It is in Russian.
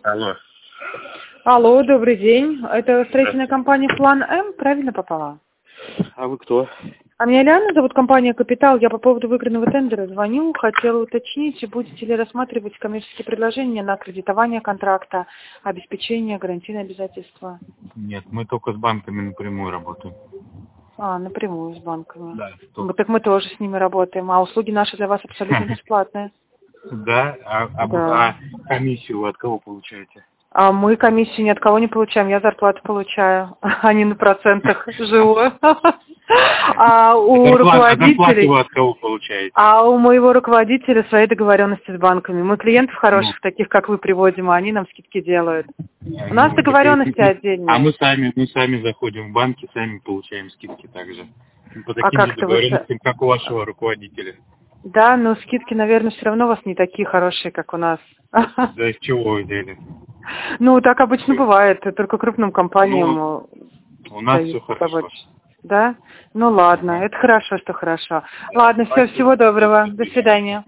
Алло. Алло, добрый день. Это строительная Здравствуйте. компания «План М», правильно попала? А вы кто? А меня Лиана зовут, компания «Капитал». Я по поводу выигранного тендера звоню. Хотела уточнить, будете ли рассматривать коммерческие предложения на кредитование контракта, обеспечение, гарантийные обязательства? Нет, мы только с банками напрямую работаем. Напрямую с банками. Да. Так мы тоже с ними работаем, а услуги наши для вас абсолютно бесплатные. Да? Да. А комиссию вы от кого получаете? А мы комиссию ни от кого не получаем, я зарплату получаю, а не на процентах живу. А у Зарплату руководителей, вы от кого получаете? а у моего руководителя свои договоренности с банками. Мы клиентов Ну, хороших, таких как вы, приводим, а они нам скидки делают. У нас ну, договоренности а мы отдельные. сами заходим в банки, сами получаем скидки также. По А таким же как-то вы... договоренностям, как у вашего руководителя. Да, но скидки, наверное, все равно у вас не такие хорошие, как у нас. Да из чего вы взяли? Ну, так обычно бывает, только крупным компаниям Ну, у нас все дают хорошо. побольше. Да? Ну ладно, Ага. это хорошо, что хорошо. Да, Ладно, все, спасибо. всего доброго. До До свидания. свидания.